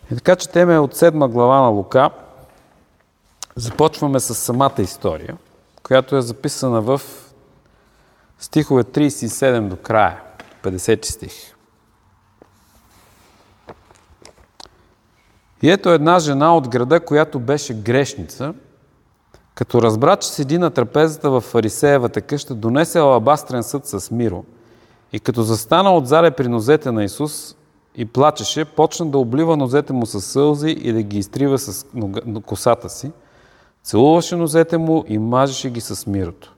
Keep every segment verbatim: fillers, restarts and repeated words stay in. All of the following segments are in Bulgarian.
И така четеме от седма глава на Лука. Започваме с самата история, която е записана в стихове тридесет и седем до края, петдесети стих. И ето една жена от града, която беше грешница, като разбра, че седи на трапезата в фарисеевата къща, донесе алабастрен съд с миро и като застана отзаде при нозете на Исус и плачеше, почна да облива нозете му със сълзи и да ги изтрива с косата си, целуваше нозете му и мажеше ги с мирото.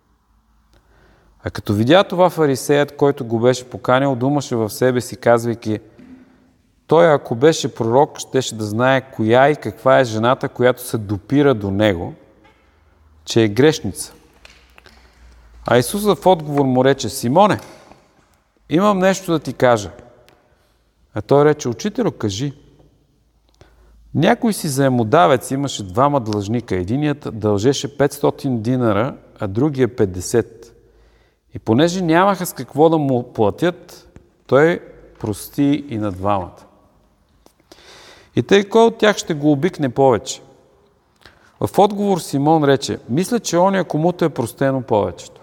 А като видя това, фарисеят, който го беше поканил, думаше в себе си, казвайки: той, ако беше пророк, щеше да знае коя и каква е жената, която се допира до него, че е грешница. А Исус в отговор му рече: Симоне, имам нещо да ти кажа. А той рече: Учителю, кажи. Някой си заемодавец имаше двама длъжника. Единият дължеше петстотин динара, а другия петдесет. И понеже нямаха с какво да му платят, той прости и на двамата. И тъй кой от тях ще го обикне повече? В отговор Симон рече: мисля, че оня, комуто е простено повечето.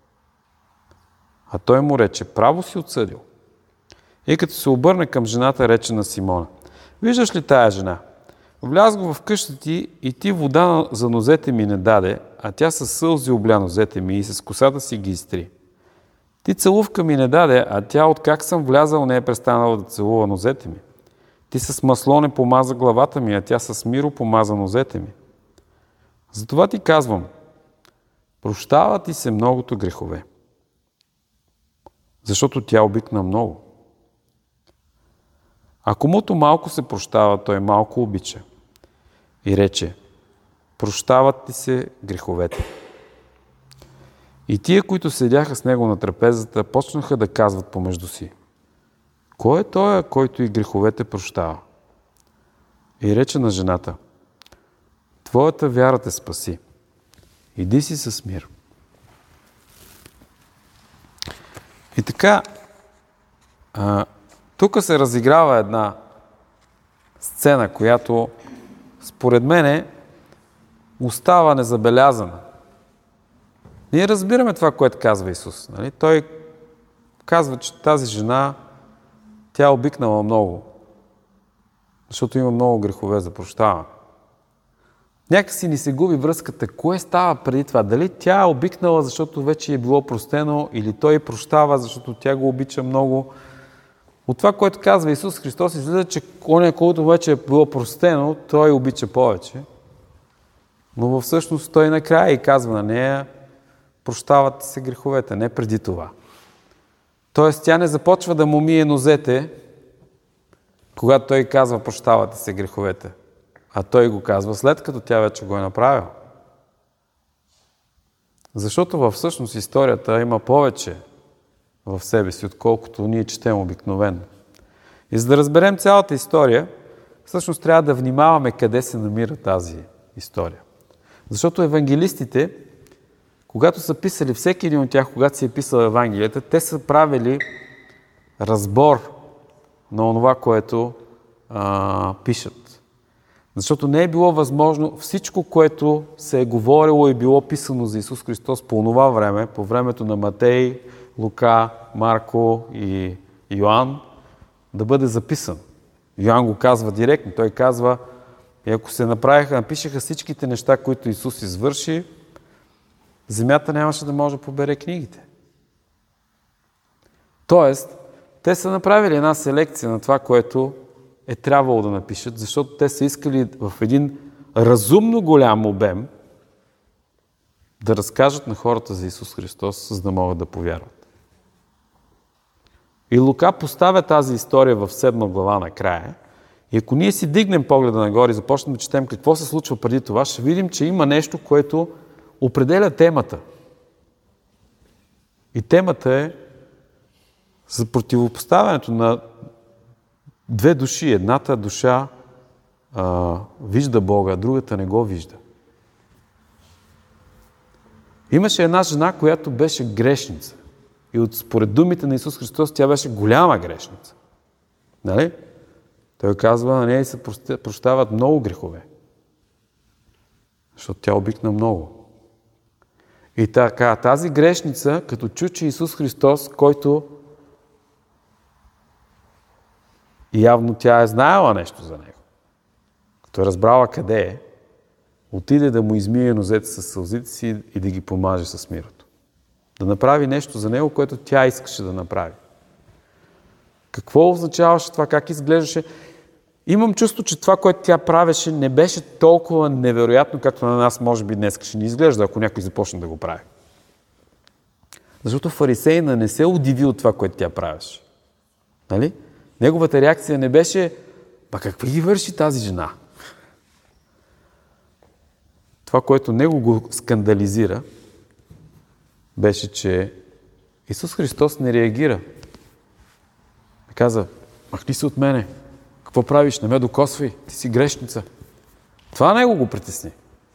А той му рече: право си отсъдил. И като се обърна към жената, рече на Симона: виждаш ли тая жена? Влязох в къщата ти и ти вода за нозете ми не даде, а тя със сълзи обля нозете ми и с косата си ги изтри. Ти целувка ми не даде, а тя, откак съм влязал, не е престанала да целува нозете ми. Ти с масло не помаза главата ми, а тя с миро помаза нозете ми. Затова ти казвам: прощава ти се многото грехове, защото тя обикна много. А комуто малко се прощава, той малко обича. И рече: прощават ти се греховете. И тия, които седяха с него на трапезата, почнаха да казват помежду си: кой е той, който и греховете прощава? И рече на жената: твоята вяра те спаси. Иди си с мир. И така, а, тук се разиграва една сцена, която според мене остава незабелязана. Ние разбираме това, което казва Исус. Нали? Той казва, че тази жена, тя е обикнала много, защото има много грехове за прощаване. Някак си ни се губи връзката. Кое става преди това? Дали тя е обикнала, защото вече е било простено, или той прощава, защото тя го обича много? От това, което казва Исус Христос, излиза, че оня, който вече е било простено, той обича повече. Но всъщност той накрая и казва на нея: прощават се греховете, не преди това. Тоест тя не започва да му мие нозете, когато той казва: прощавате се греховете. А той го казва след като тя вече го е направила. Защото във всъщност историята има повече в себе си, отколкото ние четем обикновено. И за да разберем цялата история, всъщност трябва да внимаваме къде се намира тази история. Защото евангелистите, когато са писали, всеки един от тях, когато си е писал Евангелията, те са правили разбор на онова, което а, пишат. Защото не е било възможно всичко, което се е говорило и било писано за Исус Христос по онова време, по времето на Матей, Лука, Марко и Йоан, да бъде записан. Йоан го казва директно. Той казва: и ако се направиха, напишеха всичките неща, които Исус извърши, земята нямаше да може да побере книгите. Тоест, те са направили една селекция на това, което е трябвало да напишат, защото те са искали в един разумно голям обем да разкажат на хората за Исус Христос, за да могат да повярват. И Лука поставя тази история в седма глава накрая. И ако ние си дигнем погледа нагоре и започнем да четем какво се случва преди това, ще видим, че има нещо, което определя темата. И темата е за противопоставянето на две души. Едната душа а, вижда Бога, а другата не го вижда. Имаше една жена, която беше грешница. И от според думите на Исус Христос, тя беше голяма грешница. Нали? Той казва, на нея се прощават много грехове. Защото тя обикна много. И така, тази грешница, като чу, че Исус Христос, който явно тя е знаела нещо за него, като е разбрала къде е, отиде да му измие нозете с сълзите си и да ги помаже с мирото. Да направи нещо за него, което тя искаше да направи. Какво означаваше това? Как изглеждаше? Имам чувство, че това, което тя правеше, не беше толкова невероятно, както на нас може би днес ще ни изглежда, ако някой започне да го прави. Защото фарисейна не се удиви от това, което тя правеше. Нали? Неговата реакция не беше, па какви ги върши тази жена? Това, което него го скандализира, беше, че Исус Христос не реагира. Каза, махни се от мене. Какво правиш? Не ме докосвай. Ти си грешница. Това него го притесни.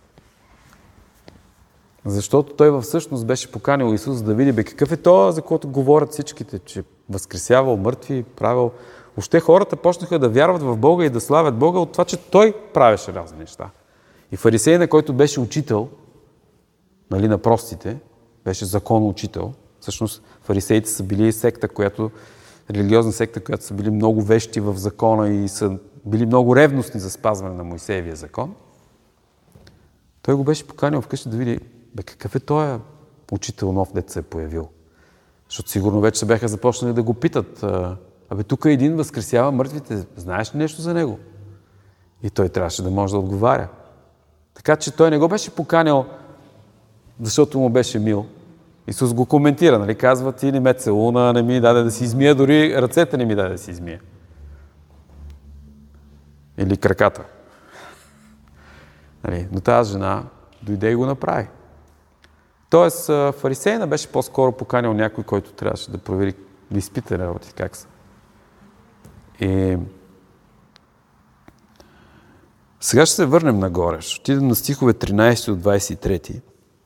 Защото той всъщност беше поканил Исус да види, бе, какъв е това, за който говорят всичките, че възкресявал мъртви, правил. Въобще хората почнаха да вярват в Бога и да славят Бога от това, че той правеше разни неща. И фарисеина, който беше учител, нали, на простите, беше законоучител. Всъщност фарисеите са били секта, която религиозна секта, която са били много вещи в закона и са били много ревностни за спазване на Моисеевия закон. Той го беше поканил вкъщи да види, бе, какъв е този учител нов, дет се е появил. Защото сигурно вече се бяха започнали да го питат. Абе, тук един възкресява мъртвите. Знаеш ли нещо за него? И той трябваше да може да отговаря. Така че той не го беше поканил, защото му беше мил. Исус го коментира, нали? Казва, ти не ме целуна, не ми даде да си измия, дори ръцете не ми даде да си измия. Или краката. Нали? Но тази жена дойде и го направи. Тоест, фарисеина беше по-скоро поканил някой, който трябваше да провери, да изпита работи как са. И сега ще се върнем нагоре. Ще отидем на стихове тринайсет от двайсет и трети.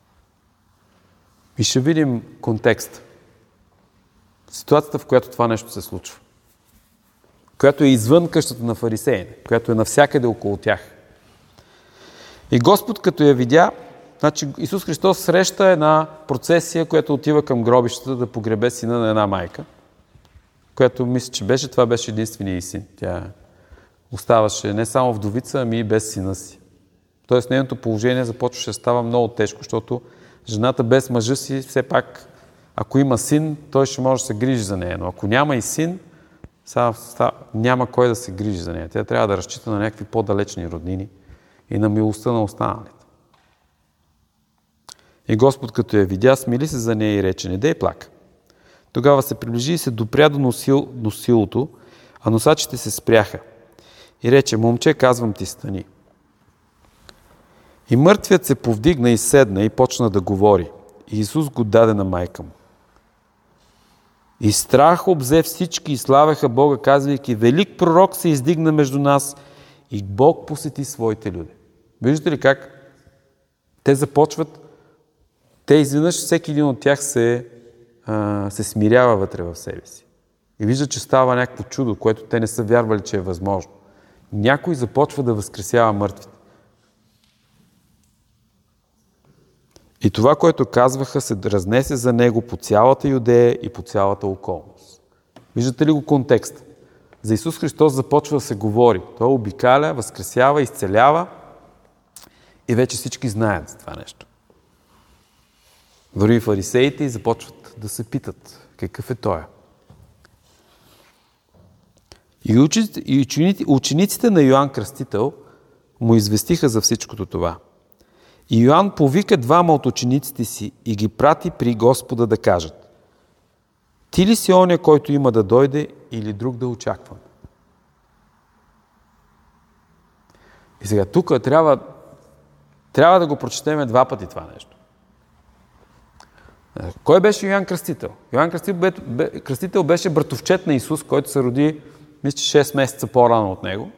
И ще видим контекст. Ситуацията, в която това нещо се случва. Която е извън къщата на фарисеина, която е навсякъде около тях. И Господ, като я видя, значи Исус Христос среща една процесия, която отива към гробищата да погребе сина на една майка, която мисля, че беше, това беше единствения и син. Тя оставаше не само вдовица, ами и без сина си. Тоест нейното положение започваше да става много тежко, защото жената без мъжа си, все пак, ако има син, той ще може да се грижи за нея. Но ако няма и син, са, са, няма кой да се грижи за нея. Тя трябва да разчита на някакви по-далечни роднини и на милостта на останалите. И Господ, като я видя, смили се за нея и рече, не дей плака. Тогава се приближи и се допря до носил, носилото, а носачите се спряха. И рече, момче, казвам ти, стани. И мъртвият се повдигна и седна и почна да говори. И Исус го даде на майка му. И страх обзе всички и славяха Бога, казвайки, велик пророк се издигна между нас и Бог посети своите люди. Виждате ли как те започват, те изведнъж всеки един от тях се, а, се смирява вътре в себе си. И вижда, че става някакво чудо, което те не са вярвали, че е възможно. Някой започва да възкресява мъртвите. И това, което казваха, се разнесе за него по цялата Юдея и по цялата околност. Виждате ли го контекст? За Исус Христос започва да се говори. Той обикаля, възкресява, изцелява и вече всички знаят за това нещо. Дори и фарисеите започват да се питат какъв е той. И, учениците, и учениците, учениците на Йоан Кръстител му известиха за всичкото това. И Йоан повика двама от учениците си и ги прати при Господа да кажат: ти ли си оня, който има да дойде, или друг да очаквам? И сега тук трябва, трябва да го прочетем два пъти това нещо. Кой беше Йоан Кръстител? Йоан Кръстител беше братовчет на Исус, който се роди, мисля, шест месеца по-рано от него.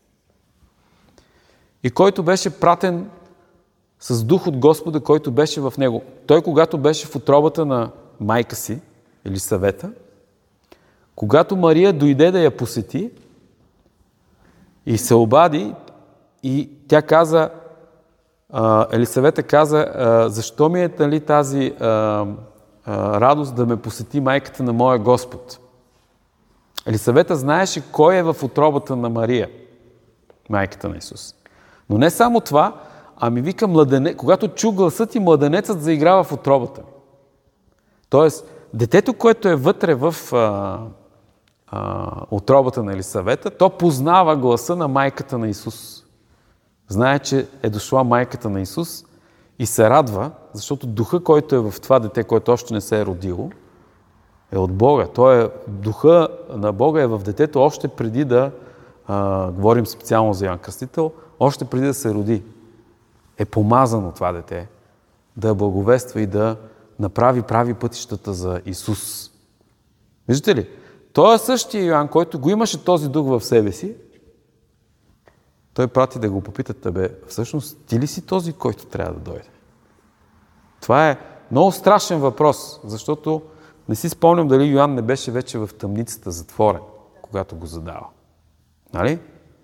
И който беше пратен с дух от Господа, който беше в него. Той, когато беше в утробата на майка си, или съвета, когато Мария дойде да я посети, И се обади и тя каза, Елисавета каза, защо ми е нали, тази а, а, радост да ме посети майката на моя Господ? Елисавета знаеше кой е в утробата на Мария, майката на Исус. Но не само това, ами вика, младене... когато чу гласът и младенецът заиграва в утробата ми. Тоест, детето, което е вътре в а, а, утробата на Елисавета, то познава гласа на майката на Исус. Знае, че е дошла майката на Исус и се радва, защото духа, който е в това дете, което още не се е родило, е от Бога. Той е, духа на Бога е в детето още преди да, а, говорим специално за Йоан Кръстител, още преди да се роди. Е помазано това дете да благовества и да направи прави пътищата за Исус. Виждате ли? Той е същия Йоан, който го имаше този дух в себе си. Той прати да го попитат, бе, всъщност ти ли си този, който трябва да дойде? Това е много страшен въпрос, защото не си спомням дали Йоан не беше вече в тъмницата затворен, когато го задава. Нали?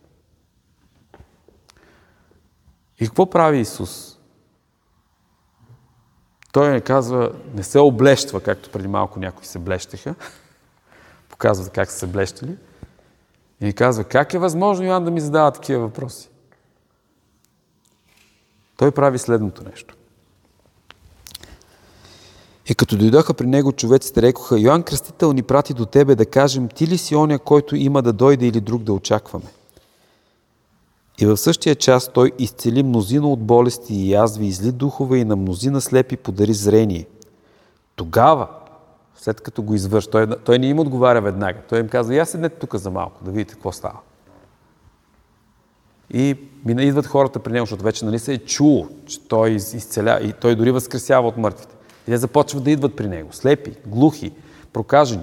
И какво прави Исус? Той не казва, не се облещва, както преди малко някои се блещеха. Показват как са се блещали. И казва, как е възможно Йоан да ми задава такива въпроси? Той прави следното нещо. И като дойдоха при него, човеците рекоха, Йоан Кръстител ни прати до тебе да кажем, ти ли си оня, който има да дойде или друг да очакваме? И в същия час той изцели мнозина от болести и язви, изли духове и на мнозина слепи подари зрение. Тогава, след като го извърши, той, той не им отговаря веднага. Той им казва, я седнете тук за малко, да видите какво става. И идват хората при него, защото вече нали се е чуло, че той изцеля и той дори възкресява от мъртвите. И те започват да идват при него. Слепи, глухи, прокажени.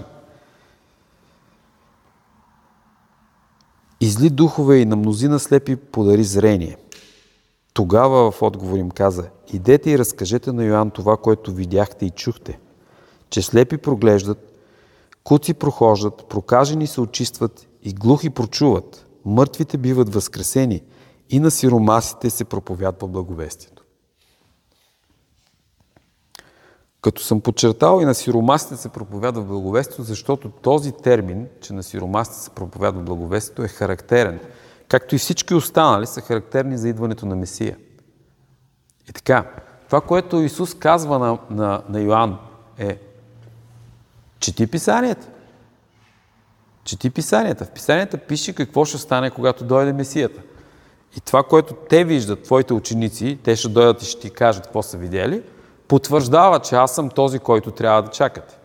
Изли духове и на мнозина слепи подари зрение. Тогава в отговор им каза, идете и разкажете на Йоан това, което видяхте и чухте, че слепи проглеждат, куци прохождат, прокажени се очистват и глухи прочуват, мъртвите биват възкресени и на сиромасите се проповядва благовестието. Като съм подчертал и на сиромасите се проповядва благовестието, защото този термин, че на сиромасите се проповядва благовестието, е характерен. Както и всички останали са характерни за идването на Месия. И така, това, което Исус казва на, на, на Йоан е чети писанията. Чети писанията. В писанията пише какво ще стане, когато дойде Месията. И това, което те виждат, твоите ученици, те ще дойдат и ще ти кажат какво са видели, потвърждава, че аз съм този, който трябва да чакате.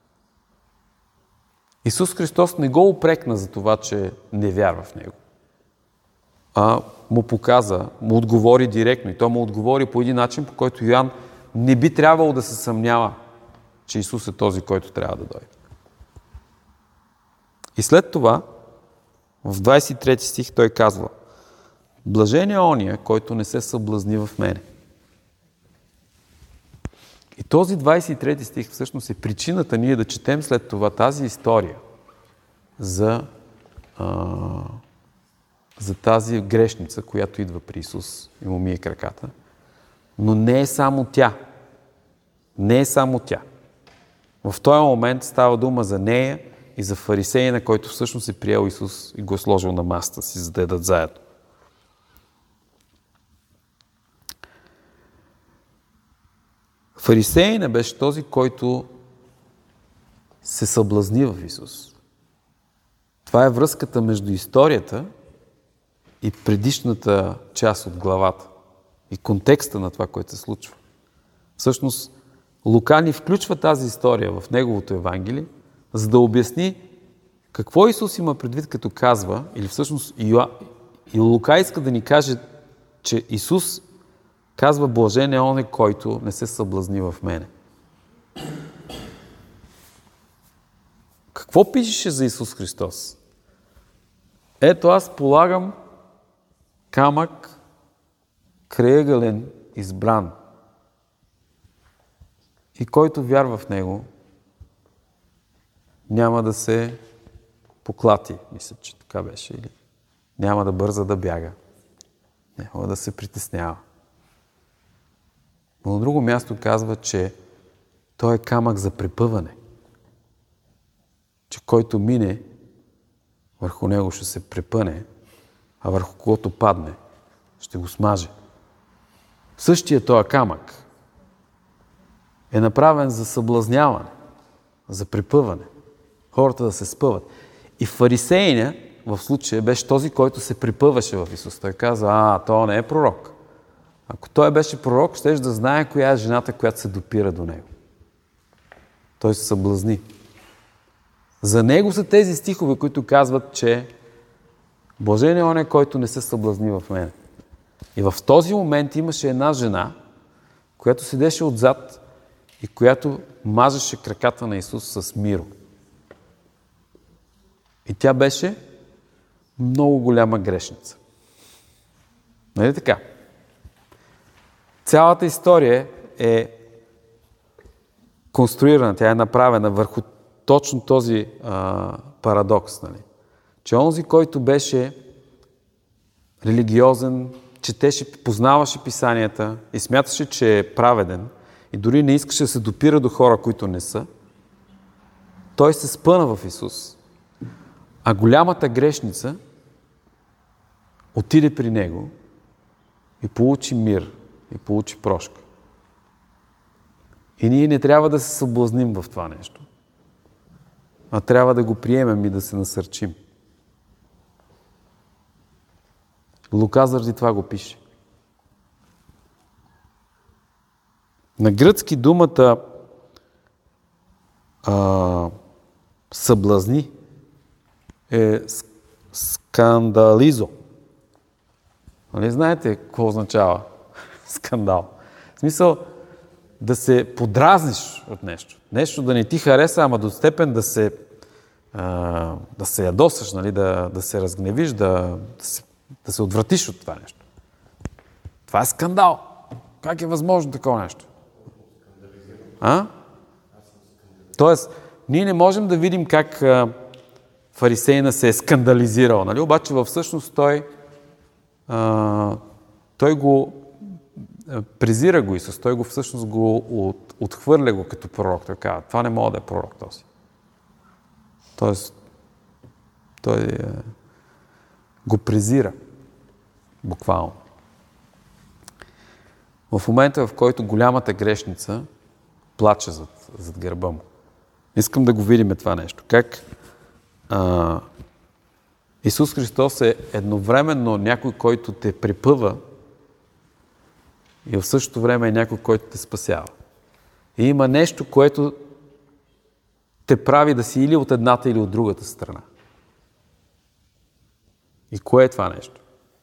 Исус Христос не го упрекна за това, че не вярва в Него. А му показа, му отговори директно. И той му отговори по един начин, по който Йоан не би трябвало да се съмнява, че Исус е този, който трябва да дойде. И след това, в двадесет и трети стих той казва, блажен е ония, който не се съблазни в мене. И този двадесет и трети стих всъщност е причината ние да четем след това тази история за, а, за тази грешница, която идва при Исус и му мие краката. Но не е само тя. Не е само тя. В този момент става дума за нея и за фарисеина, който всъщност е приел Исус и го е сложил на масата си, за да ядат заедно. Фарисеина беше този, който се съблазни в Исус. Това е връзката между историята и предишната част от главата и контекста на това, което се случва. Всъщност, Лука ни включва тази история в неговото Евангелие, за да обясни какво Исус има предвид, като казва, или всъщност и Лука иска да ни каже, че Исус казва, блажен е оне, който не се съблазни в мене. Какво пишеше за Исус Христос? Ето аз полагам камък крайъгълен, избран. И който вярва в него, няма да се поклати. Мисля, че така беше. Или няма да бърза да бяга, няма да се притеснява. Но на друго място казва, че той е камък за препъване, че който мине, върху него ще се препъне, а върху когото падне, ще го смаже. Същия този камък е направен за съблазняване, за препъване, хората да се спъват. И фарисеиня в случая беше този, който се препъваше в Исус. Той каза, а, той не е пророк. Ако той беше пророк, щеше да знае коя е жената, която се допира до него. Той се съблазни. За него са тези стихове, които казват, че блажен е оня, който не се съблазни в мен. И в този момент имаше една жена, която седеше отзад и която мазеше краката на Исус с миро. И тя беше много голяма грешница. Нали така? Цялата история е конструирана, тя е направена върху точно този а, парадокс. Нали? Че онзи, който беше религиозен, четеше, познаваше писанията и смяташе, че е праведен и дори не искаше да се допира до хора, които не са, той се спъна в Исус. А голямата грешница отиде при него и получи мир, и получи прошка. И ние не трябва да се съблазним в това нещо, а трябва да го приемем и да се насърчим. Лука заради това го пише. На гръцки думата а, съблазни е скандализо. Нали знаете какво означава скандал? В смисъл да се подразниш от нещо. Нещо да не ти хареса, ама до степен да се, а, да се ядосаш, нали? да, да се разгневиш, да, да, се, да се отвратиш от това нещо. Това е скандал. Как е възможно такова нещо? А? Тоест, ние не можем да видим как а, фарисеина се е скандализирал, нали? Обаче във всъщност той, а, той го презира го Исус, той го всъщност го от, отхвърля го като пророк. Той казва, това не мога да е пророк този. Тоест, той е, го презира буквално. В момента, в който голямата грешница плаче зад, зад гърба му. Искам да го видим това нещо. Как а, Исус Христос е едновременно някой, който те препъва и в същото време е някой, който те спасява. И има нещо, което те прави да си или от едната, или от другата страна. И кое е това нещо?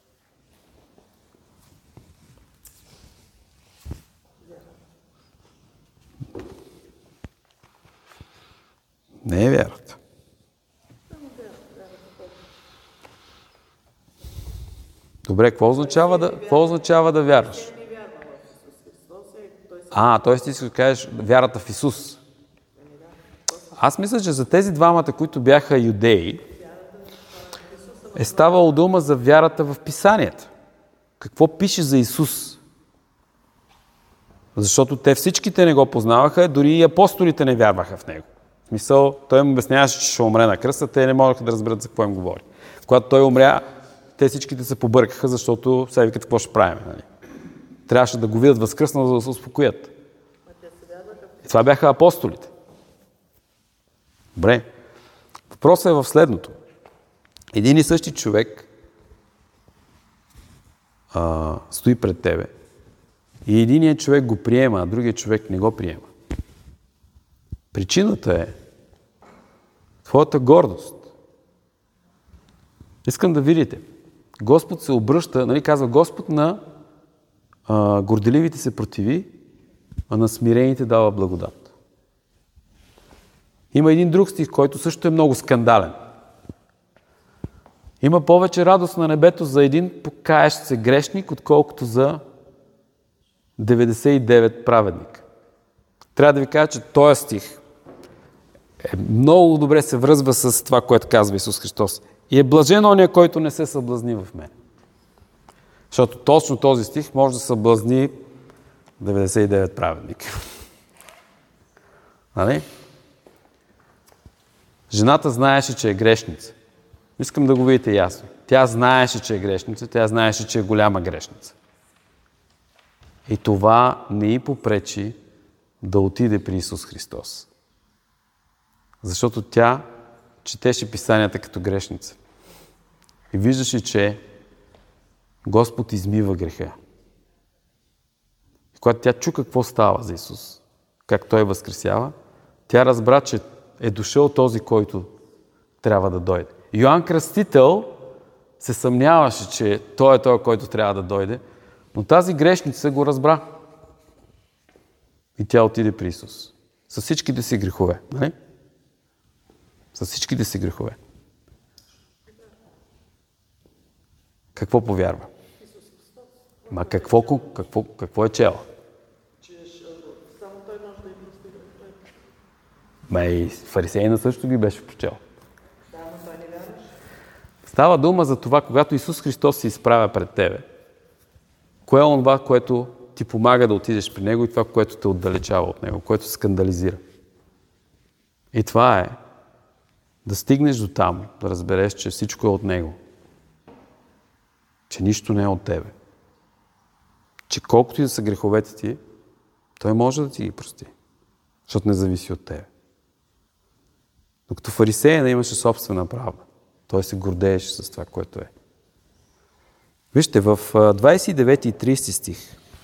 Не е вярата. Добре, какво означава да, какво означава да вярваш? А, т.е. ти си да кажеш вярата в Исус. Аз мисля, че за тези двамата, които бяха юдеи, е ставало дума за вярата в писанията. Какво пише за Исус? Защото те всичките не го познаваха, дори и апостолите не вярваха в него. В смисъл, той им обясняваше, че ще умре на кръста, те не можеха да разберат за какво им говори. Когато той умря, те всичките се побъркаха, защото сега викат какво ще правим. Нали? Трябваше да го видят възкръснал, за да се успокоят. И това бяха апостолите. Добре. Въпросът е в следното. Един и същи човек а, стои пред тебе и единият човек го приема, а другият човек не го приема. Причината е твоята гордост. Искам да видите. Господ се обръща, нали казва, Господ на а, горделивите се противи, а на смирените дава благодат. Има един друг стих, който също е много скандален. Има повече радост на небето за един покаящ се грешник, отколкото за деветдесет и девет праведника. Трябва да ви кажа, че този стих е много добре се връзва с това, което казва Исус Христос. И е блажен ония, който не се съблазни в мен. Защото точно този стих може да съблазни деветдесет и девет праведника. Нали? Жената знаеше, че е грешница. Искам да го видите ясно. Тя знаеше, че е грешница, тя знаеше, че е голяма грешница. И това не й попречи да отиде при Исус Христос. Защото тя четеше писанията като грешница. И виждаше, че Господ измива греха. И когато тя чу какво става за Исус, как Той възкресява, тя разбра, че е дошъл този, който трябва да дойде. Йоан Кръстител се съмняваше, че Той е той, който трябва да дойде, но тази грешница го разбра. И тя отиде при Исус. С всичките си грехове. Нали? С всичките си грехове. Какво повярва? Ма какво, какво, какво е чела? Ма и фарисеина също ги беше прочел. Става дума за това, когато Исус Христос се изправя пред тебе. Кое е онова, което ти помага да отидеш при Него и това, което те отдалечава от Него, което скандализира. И това е да стигнеш до там, да разбереш, че всичко е от Него. Че нищо не е от тебе. Че колкото и да са греховете ти, Той може да ти ги прости. Защото не зависи от тебе. Докато фарисея не имаше собствена правда. Той се гордееше с това, което е. Вижте, в двадесет и девети и тридесети стих,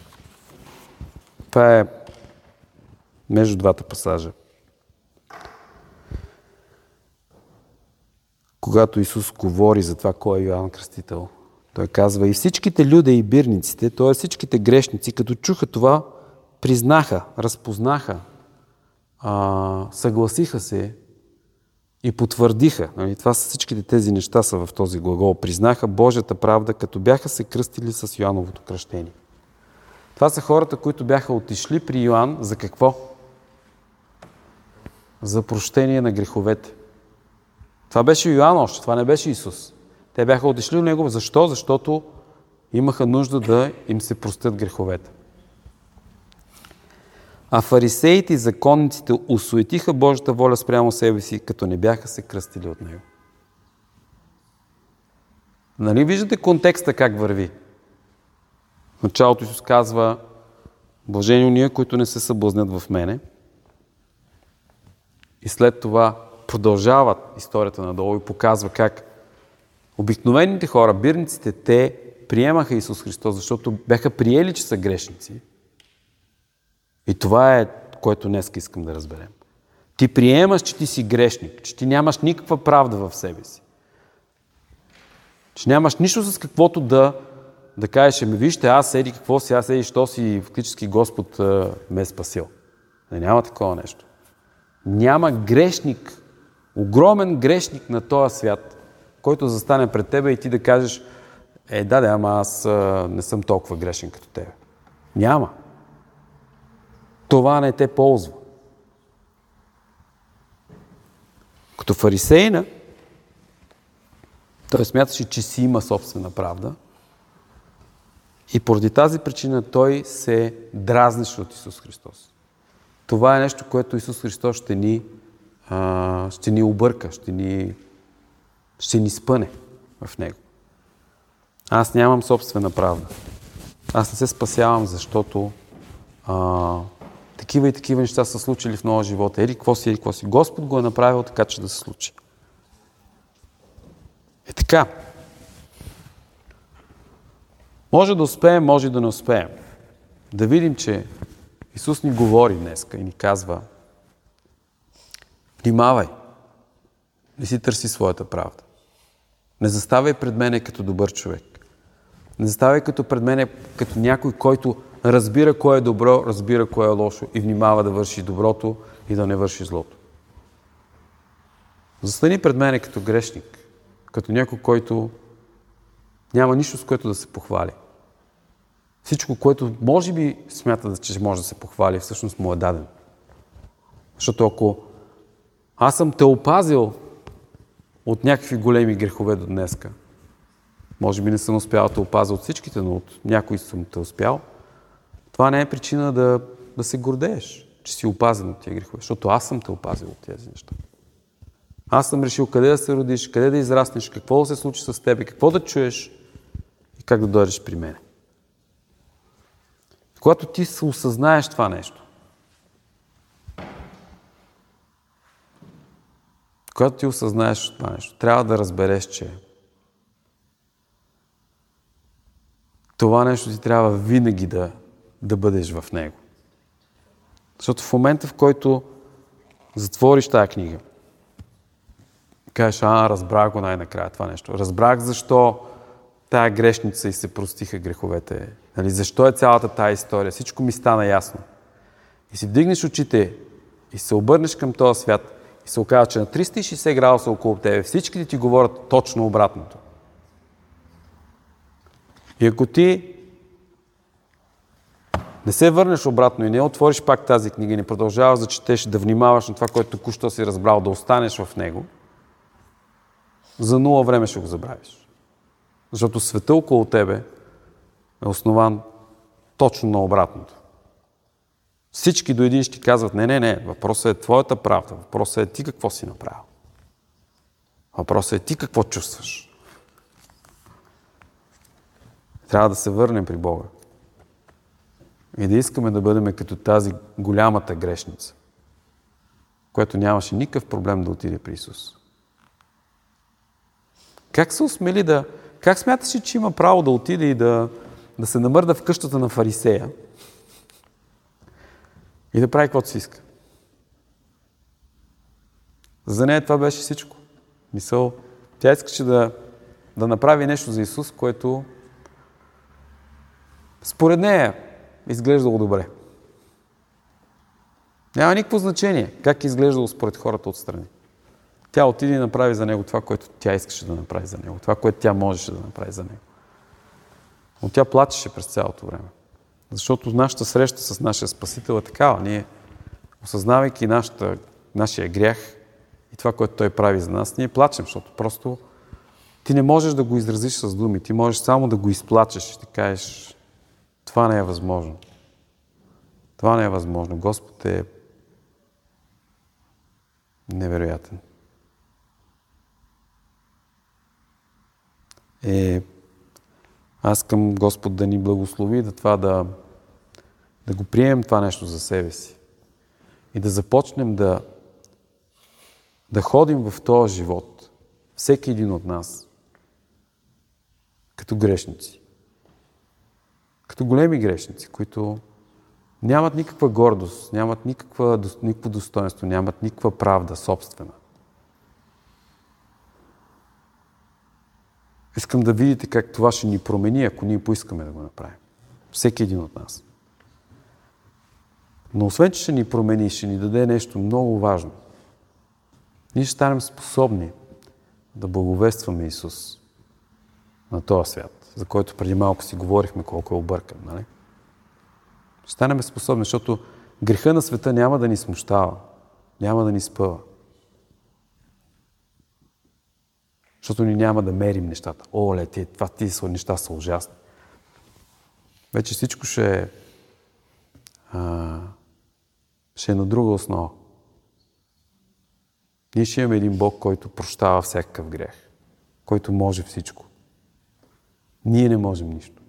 това е между двата пасажа. Когато Исус говори за това, кой е Йоан Кръстител, Той казва: и всичките люде и бирниците, т.е. всичките грешници, като чуха това, признаха, разпознаха, а, съгласиха се и потвърдиха. Нали? Това са всичките тези неща са в този глагол. Признаха Божията правда, като бяха се кръстили с Йоановото кръщение. Това са хората, които бяха отишли при Йоан за какво? За прощение на греховете. Това беше Йоан още, това не беше Исус. Те бяха отишли от Него. Защо? Защото имаха нужда да им се простят греховете. А фарисеите и законниците осуетиха Божията воля спрямо себе си, като не бяха се кръстили от Него. Нали виждате контекста как върви? В началото Исус казва: блажени уния, които не се съблазнят в мене. И след това продължават историята надолу и показва как обикновените хора, бирниците, те приемаха Исус Христос, защото бяха приели, че са грешници. И това е, което днес искам да разберем. Ти приемаш, че ти си грешник, че ти нямаш никаква правда в себе си. Че нямаш нищо с каквото да, да кажеш: ами вижте, аз седи какво си, аз седи, що си фактически Господ а, ме е спасил. Не, няма такова нещо. Няма грешник, огромен грешник на този свят, който застане пред тебе и ти да кажеш: е, да, да, ама аз а, не съм толкова грешен като тебе. Няма. Това не те ползва. Като фарисеина, той смяташе, че си има собствена правда и поради тази причина той се дразнеше от Исус Христос. Това е нещо, което Исус Христос ще ни, а, ще ни обърка, ще ни, ще ни спъне в Него. Аз нямам собствена правда. Аз не се спасявам, защото а, такива и такива неща са случили в моя живот. Ели, какво си, ели, какво си. Господ го е направил така, че да се случи. Е така. Може да успеем, може да не успеем. Да видим, че Исус ни говори днеска и ни казва: внимавай, не си търси своята правда. Не заставай пред мене като добър човек. Не заставай като пред мене като някой, който разбира кое е добро, разбира кое е лошо и внимава да върши доброто и да не върши злото. Застани пред мене като грешник, като някой, който няма нищо, с което да се похвали. Всичко, което може би смята, че може да се похвали, всъщност му е даден. Защото ако аз съм те опазил от някакви големи грехове до днеска. Може би не съм успял да те опазя от всичките, но от някои съм те успял. Това не е причина да, да се гордееш, че си опазен от тия грехове, защото аз съм те опазил от тези неща. Аз съм решил къде да се родиш, къде да израснеш, какво да се случи с теб, какво да чуеш и как да дойдеш при мене. Когато ти се осъзнаеш това нещо, когато ти осъзнаеш това нещо, трябва да разбереш, че това нещо ти трябва винаги да, да бъдеш в него. Защото в момента, в който затвориш тая книга, кажеш, а, разбрах го най-накрая това нещо. Разбрах защо тая грешница и се простиха греховете. Нали? Защо е цялата тая история. Всичко ми стана ясно. И си вдигнеш очите и се обърнеш към този свят и се оказва, че на триста и шейсет градуса около тебе всички ти говорят точно обратното. И ако ти не се върнеш обратно и не отвориш пак тази книга и не продължаваш да четеш, да внимаваш на това, което току-що си разбрал, да останеш в него, за нула време ще го забравиш. Защото света около тебе е основан точно на обратното. Всички до един ще ти казват, не, не, не, въпросът е твоята правда, въпросът е ти какво си направил. Въпросът е ти какво чувстваш. Трябва да се върнем при Бога. И да искаме да бъдем като тази голямата грешница, която нямаше никакъв проблем да отиде при Исус. Как се осмели да... Как смяташ, че има право да отиде и да, да се намърда в къщата на фарисея и да прави каквото си иска? За нея това беше всичко. Мисъл, тя искаше да, да направи нещо за Исус, което според нея изглеждало добре. Няма никакво значение как е изглеждало според хората отстрани. Тя отиде и направи за него това, което тя искаше да направи за него. Това, което тя можеше да направи за него. Но тя плачеше през цялото време. Защото нашата среща с нашия Спасител е такава. Ние, осъзнавайки нашата, нашия грях и това, което Той прави за нас, ние плачем, защото просто ти не можеш да го изразиш с думи. Ти можеш само да го изплачеш и да кажеш, това не е възможно. Това не е възможно. Господ е невероятен. Е, аз искам Господ да ни благослови да това да, да го приемем това нещо за себе си и да започнем да, да ходим в този живот, всеки един от нас, като грешници. Като големи грешници, които нямат никаква гордост, нямат никаква, никакво достоинство, нямат никаква правда собствена. Искам да видите как това ще ни промени, ако ние поискаме да го направим. Всеки един от нас. Но освен, че ще ни промени, ще ни даде нещо много важно. Ние ще станем способни да благовестваме Исус на този свят, за който преди малко си говорихме колко е объркан, нали? Ще станем способни, защото греха на света няма да ни смущава, няма да ни спъва. Защото ни няма да мерим нещата. Оле, тези, това, тези неща са ужасни. Вече всичко ще е, а, ще е на друга основа. Ние ще имаме един Бог, който прощава всякакъв грех, който може всичко. Ние не можем нищо.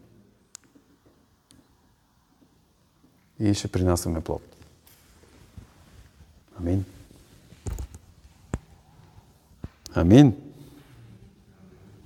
И ще принасяме плод. Амин. Амин.